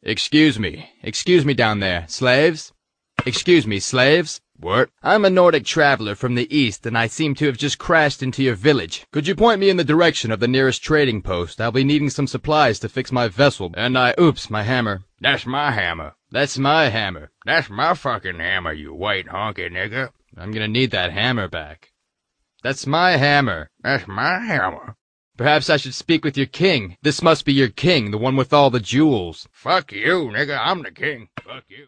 Excuse me down there, slaves? Excuse me, slaves? What? I'm a Nordic traveler from the east, and I seem to have just crashed into your village. Could you point me in the direction of the nearest trading post? I'll be needing some supplies to fix my vessel, and oops, my hammer. That's my hammer. That's my hammer. That's my fucking hammer, you white honky nigger. I'm gonna need that hammer back. That's my hammer. That's my hammer. Perhaps I should speak with your king. This must be your king, the one with all the jewels. Fuck you, nigga. I'm the king. Fuck you.